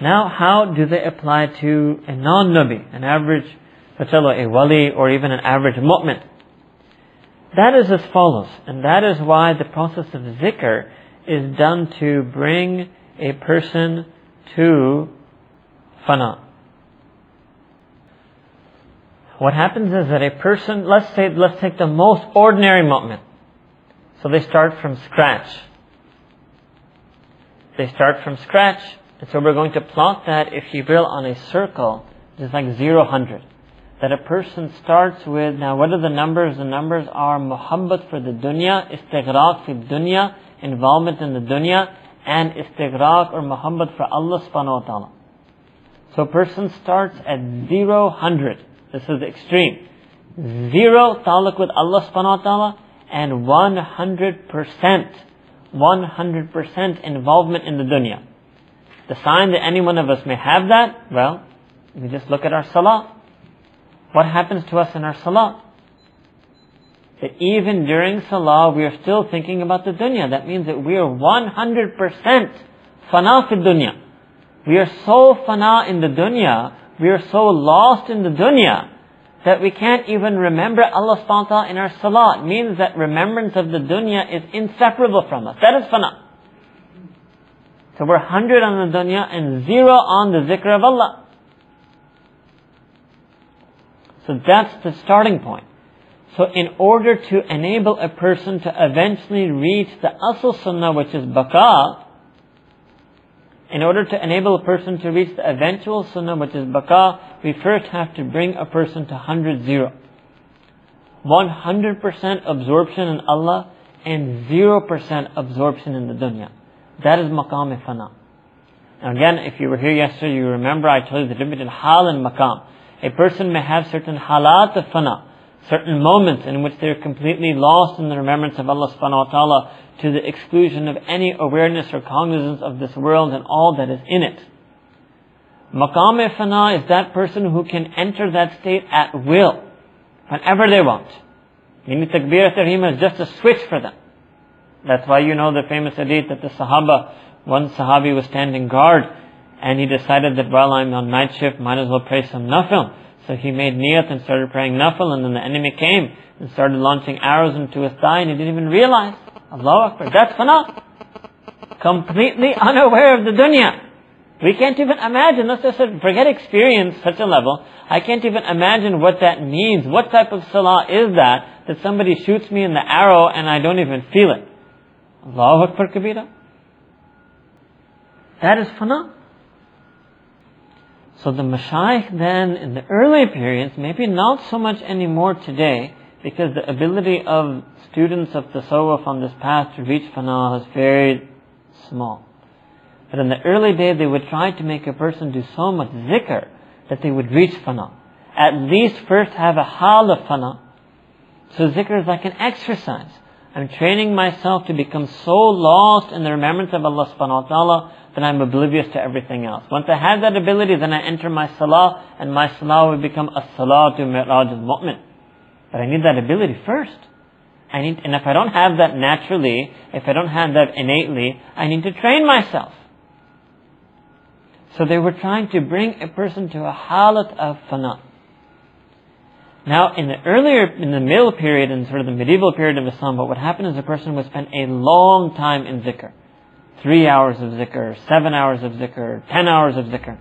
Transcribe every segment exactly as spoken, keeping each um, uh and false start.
Now, how do they apply to a non-Nabi, an average, a wali, or even an average mu'min? That is as follows, and that is why the process of zikr is done to bring a person to fana. What happens is that a person, let's say, let's take the most ordinary mu'min. So they start from scratch. They start from scratch. And so we're going to plot that, if you will, on a circle, just like zero, hundred. That a person starts with, now what are the numbers? The numbers are muhabbat for the dunya, istighraq fi dunya, involvement in the dunya, and istighraq or muhabbat for Allah subhanahu wa ta'ala. So a person starts at zero, hundred. This is the extreme. Zero talaq with Allah subhanahu wa ta'ala, and one hundred percent, one hundred percent involvement in the dunya. The sign that any one of us may have that, well, we just look at our salah. What happens to us in our salah? That even during salah, we are still thinking about the dunya. That means that we are one hundred percent fana fi dunya. We are so fana in the dunya, we are so lost in the dunya, that we can't even remember Allah subhanahu wa ta'ala in our salah. It means that remembrance of the dunya is inseparable from us. That is fana. So we're one hundred on the dunya and zero on the zikr of Allah. So that's the starting point. So in order to enable a person to eventually reach the asl sunnah, which is baqa, in order to enable a person to reach the eventual sunnah, which is baqa, we first have to bring a person to one hundred, zero. one hundred percent absorption in Allah and zero percent absorption in the dunya. That is maqam fana. Now again, if you were here yesterday, you remember I told you the difference between hal and maqam. A person may have certain halat of fana, certain moments in which they are completely lost in the remembrance of Allah subhanahu wa ta'ala, to the exclusion of any awareness or cognizance of this world and all that is in it. Maqam fana is that person who can enter that state at will, whenever they want. Meaning takbir tahrima is just a switch for them. That's why you know the famous hadith that the Sahaba, one Sahabi was standing guard, and he decided that while I'm on night shift, might as well pray some nafil. So he made niyat and started praying nafil, and then the enemy came and started launching arrows into his thigh, and he didn't even realize. Allahu Akbar. That's fana. Completely unaware of the dunya. We can't even imagine. Let's just forget experience, such a level. I can't even imagine what that means. What type of salah is that, that somebody shoots me in the arrow and I don't even feel it? Allahu Akbar kabira. That is fana. So the mashayikh then, in the early periods, maybe not so much anymore today, because the ability of students of tasawwuf on this path to reach fana is very small. But in the early day, they would try to make a person do so much zikr that they would reach fana. At least first have a hal of fana. So zikr is like an exercise. I'm training myself to become so lost in the remembrance of Allah subhanahu wa ta'ala that I'm oblivious to everything else. Once I have that ability, then I enter my salah, and my salah will become as-salatu mi'raj al-mu'min. But I need that ability first. I need, and if I don't have that naturally, if I don't have that innately, I need to train myself. So they were trying to bring a person to a halat of fana. Now, in the earlier, in the middle period, in sort of the medieval period of Islam, what would happen is a person would spend a long time in zikr. Three hours of zikr, seven hours of zikr, ten hours of zikr.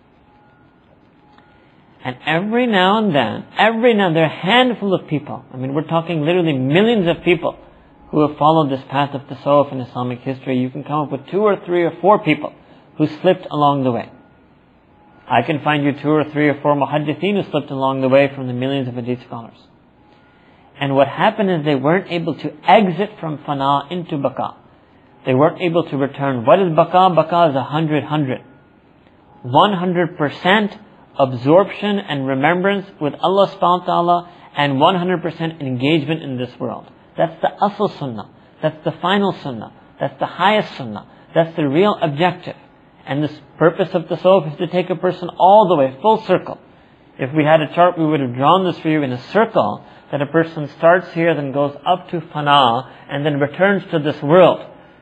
And every now and then, every now and then, there are a handful of people, I mean, we're talking literally millions of people who have followed this path of tasawwuf in Islamic history. You can come up with two or three or four people who slipped along the way. I can find you two or three or four muhaddithin who slipped along the way from the millions of hadith scholars. And what happened is they weren't able to exit from fana into baqa. They weren't able to return. What is baqa? Baqa is a hundred, hundred. One hundred percent absorption and remembrance with Allah subhanahu wa ta'ala, and one hundred percent engagement in this world. That's the asl sunnah. That's the final sunnah. That's the highest sunnah. That's the real objective. And this purpose of tasawwuf is to take a person all the way, full circle. If we had a chart, we would have drawn this for you in a circle, that a person starts here, then goes up to fana, and then returns to this world.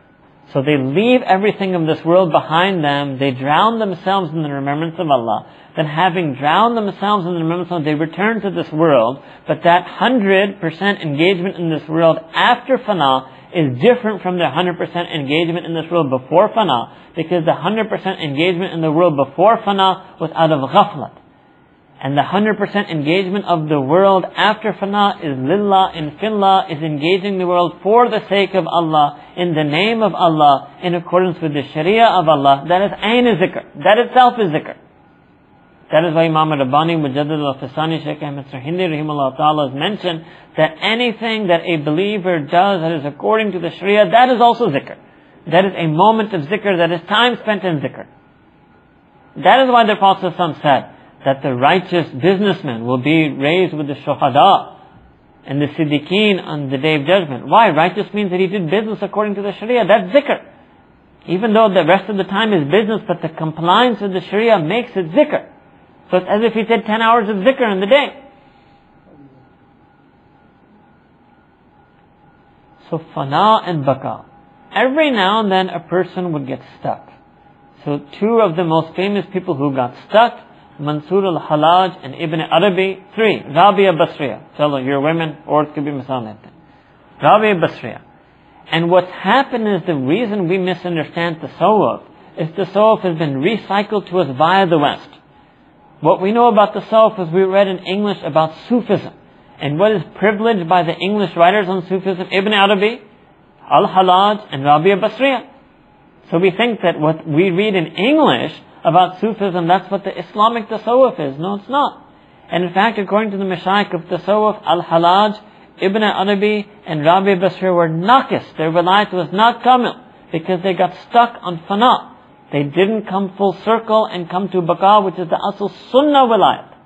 So they leave everything of this world behind them, they drown themselves in the remembrance of Allah. Then having drowned themselves in the remembrance of Allah, they return to this world. But that one hundred percent engagement in this world after fana is different from their one hundred percent engagement in this world before fana. Because the one hundred percent engagement in the world before fana was out of ghaflat. And the one hundred percent engagement of the world after fana is lillah and fillah, is engaging the world for the sake of Allah, in the name of Allah, in accordance with the sharia of Allah. That is ayn zikr. That itself is zikr. That is why Imam Rabbani, Mujaddid al-Fisani, Shaykh Ahmed Sarhindi, rahimahullah ta'ala, has mentioned that anything that a believer does that is according to the sharia, that is also zikr. That is a moment of zikr, that is time spent in zikr. That is why the Prophet said that the righteous businessman will be raised with the shuhada and the siddiqeen on the day of judgment. Why? Righteous means that he did business according to the sharia. That's zikr. Even though the rest of the time is business, but the compliance with the sharia makes it zikr. So it's as if he said ten hours of zikr in the day. So fana and baqa. Every now and then a person would get stuck. So two of the most famous people who got stuck, Mansur al-Halaj and Ibn Arabi. Three, Rabia Basriya. Chalo, you're women, or it could be misal. Rabia Basriya. And what's happened is the reason we misunderstand tasawwuf is tasawwuf has been recycled to us via the West. What we know about tasawwuf is we read in English about Sufism. And what is privileged by the English writers on Sufism? Ibn Arabi, Al-Halaj, and Rabia Basriya. So we think that what we read in English about Sufism, that's what the Islamic tasawwuf is. No, it's not. And in fact, according to the Mashaykh of tasawwuf, Al-Halaj, Ibn Arabi, and Rabia Basriya were naqis. Their wilayat was not kamil, because they got stuck on fana. They didn't come full circle and come to baqa, which is the asl sunnah wilayat.